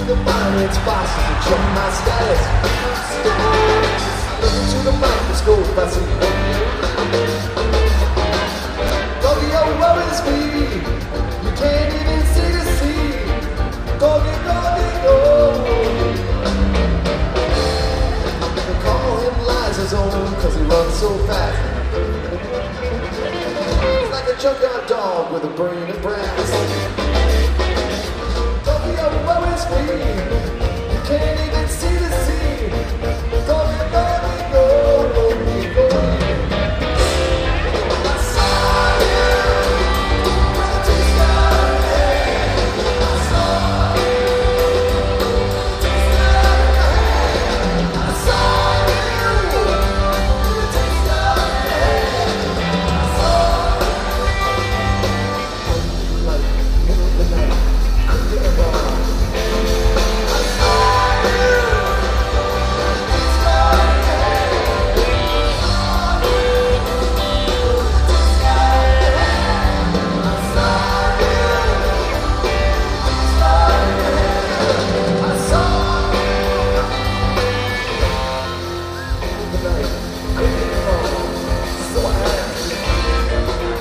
the finance bosses and check my status. Look into the microscope, I see Tokyo worries me. You can't even see the sea. Go. They call him Liza's own, cause he runs so fast. He's like a junkyard dog with a brain of brass. Tokyo worries me. You can't even see the sea. Go. I saw you with a taste of hate. I saw you with a taste of hate. I saw you with a taste of hate. I saw you like middle of the night, cooking a bar. I saw you with a taste of hate. I saw you with a taste of hate. I saw you with a taste of hate. I saw you in the night, cooking a bar. So I had to.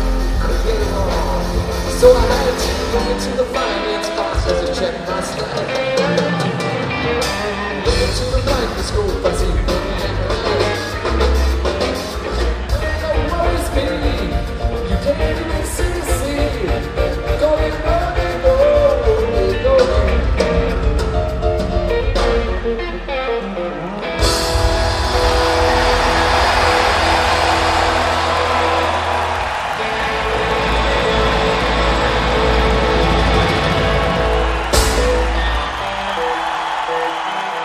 So I had to go into the finance bosses and check my status.